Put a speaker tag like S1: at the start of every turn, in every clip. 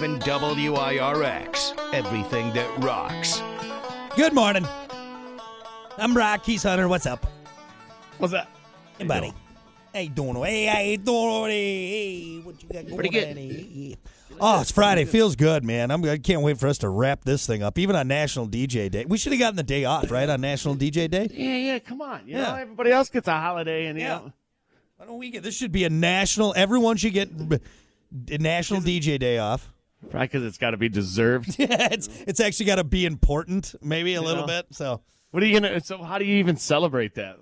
S1: 97.7 WIRX. Everything that rocks.
S2: Good morning. I'm Brock. He's Hunter. What's up?
S3: What's that?
S2: Hey, buddy. How you doing? Hey, how you doing? Hey, what you got going
S3: Pretty good.
S2: on? Hey. Oh, it's Friday. Feels good, man. I can't wait for us to wrap this thing up, even on National DJ Day. We should have gotten the day off, right, on National DJ Day?
S3: Yeah, come on. You
S2: Yeah.
S3: know, everybody else gets a holiday, and you
S2: Yeah.
S3: know.
S2: Why don't we get this? Should be a national. Everyone should get a National DJ Day off.
S3: Probably because it's got to be deserved.
S2: Yeah, it's actually got to be important, maybe a little bit. So,
S3: What are you gonna? So how do you even celebrate that?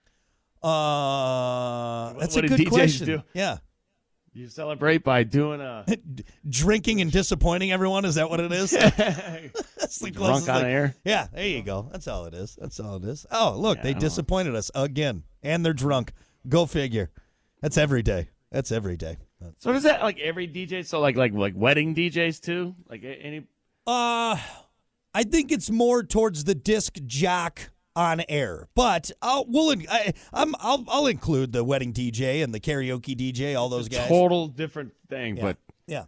S2: that's
S3: What
S2: a
S3: do
S2: good
S3: DJs
S2: question.
S3: do?
S2: Yeah,
S3: You celebrate by doing a
S2: drinking and disappointing everyone. Is that what it is? That's the
S3: drunk
S2: closest
S3: on
S2: thing.
S3: air.
S2: Yeah, there you go. That's all it is. Oh, look, they disappointed us again, and they're drunk. Go figure. That's every day.
S3: So does that like every DJ? So like wedding DJs too? Like any?
S2: I think it's more towards the disc jock on air, but I'll include the wedding DJ and the karaoke DJ, all those guys.
S3: Total different thing,
S2: Yeah.
S3: but
S2: Yeah.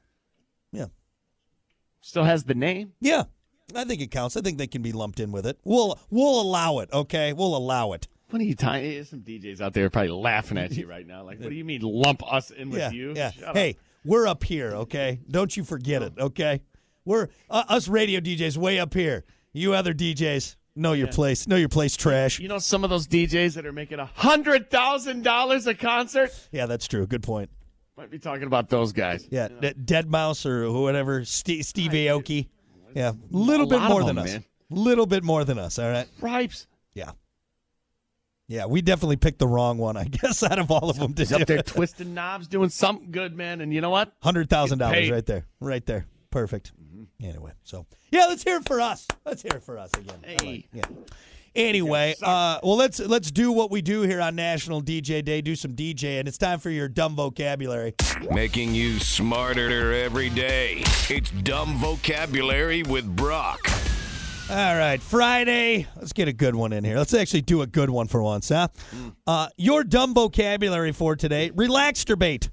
S3: still has the name.
S2: Yeah, I think it counts. I think they can be lumped in with it. We'll allow it. Okay, we'll allow it.
S3: What are you talking? There's some DJs out there probably laughing at you right now. Like, what do you mean lump us in with you?
S2: Yeah.
S3: Shut
S2: Hey,
S3: up.
S2: we're up here. Okay, don't you forget it. Okay, we're us radio DJs way up here. You other DJs know your place. Know your place. Trash.
S3: You know some of those DJs that are making $100,000 a concert?
S2: Yeah, that's true. Good point.
S3: Might be talking about those guys.
S2: Yeah, Dead Mouse or whatever, Steve Aoki. Yeah, little bit
S3: lot
S2: more
S3: of
S2: than
S3: them,
S2: us.
S3: man.
S2: Little bit more than us. All right.
S3: Stripes.
S2: Yeah, we definitely picked the wrong one, I guess, out of all of them.
S3: He's up there twisting knobs, doing something good, man. And you know what?
S2: $100,000 right there. Perfect. Anyway, so yeah, let's hear it for us. Again.
S3: Hey.
S2: Yeah. Anyway, well, let's do what we do here on National DJ Day. Do some DJing. It's time for your dumb vocabulary.
S1: Making you smarter every day. It's Dumb Vocabulary with Brock.
S2: All right, Friday. Let's get a good one in here. Let's actually do a good one for once, huh? Your dumb vocabulary for today: relaxturbate.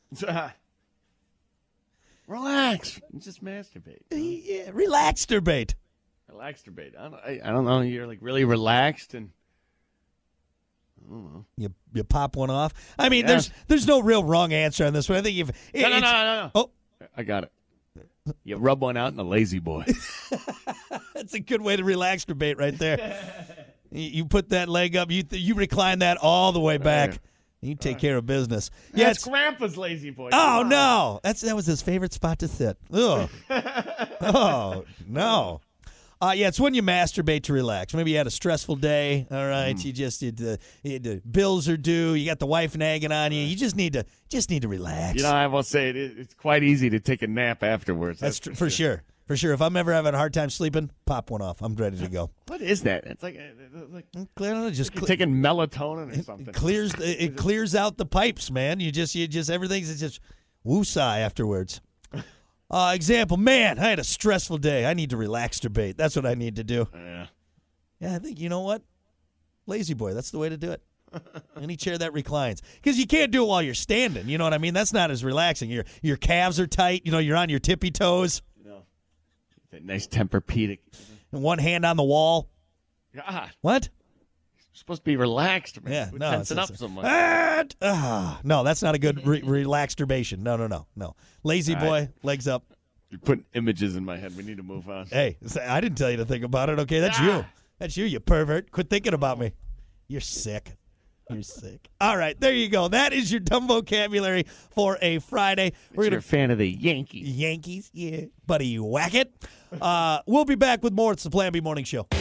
S3: Relax. Just masturbate.
S2: Yeah, relaxturbate.
S3: Relaxturbate. I don't know. You're like really relaxed and
S2: You pop one off. I mean,
S3: Yeah.
S2: there's no real wrong answer on this one. I think if
S3: no.
S2: Oh,
S3: I got it. You rub one out in a lazy boy.
S2: that's a good way to relaxturbate right there. You put that leg up. You recline that all the way back. You take care of business. Yeah,
S3: That's Grandpa's lazy boy.
S2: Oh no, that was his favorite spot to sit. Ugh. Oh no. Yeah, it's when you masturbate to relax. Maybe you had a stressful day. All right, you the bills are due. You got the wife nagging on you. You just need to relax.
S3: You know, I will say it's quite easy to take a nap afterwards.
S2: That's true, for sure. For sure. If I'm ever having a hard time sleeping, pop one off. I'm ready to go.
S3: What is that? It's like
S2: Just
S3: you're taking melatonin or something.
S2: it clears out the pipes, man. You just everything's just woosah afterwards. Example, man, I had a stressful day. I need to relaxturbate. That's what I need to do. Yeah, I think, you know what? Lazy boy, that's the way to do it. Any chair that reclines. Because you can't do it while you're standing. You know what I mean? That's not as relaxing. Your calves are tight. You know, you're on your tippy toes.
S3: That nice Tempur-Pedic.
S2: And one hand on the wall.
S3: God.
S2: What?
S3: Supposed to be relaxed, man.
S2: Yeah,
S3: Quit
S2: no.
S3: tensing up so much.
S2: No, that's not a good relaxturbation. No. Lazy
S3: All
S2: boy,
S3: right.
S2: legs up.
S3: You're putting images in my head. We need to move on.
S2: Hey, I didn't tell you to think about it, okay? That's you. That's you pervert. Quit thinking about me. You're sick. All right, there you go. That is your dumb vocabulary for a Friday.
S3: You're a fan of the Yankees.
S2: Yankees, yeah. Buddy, you whack it. We'll be back with more. It's the Plan B Morning Show.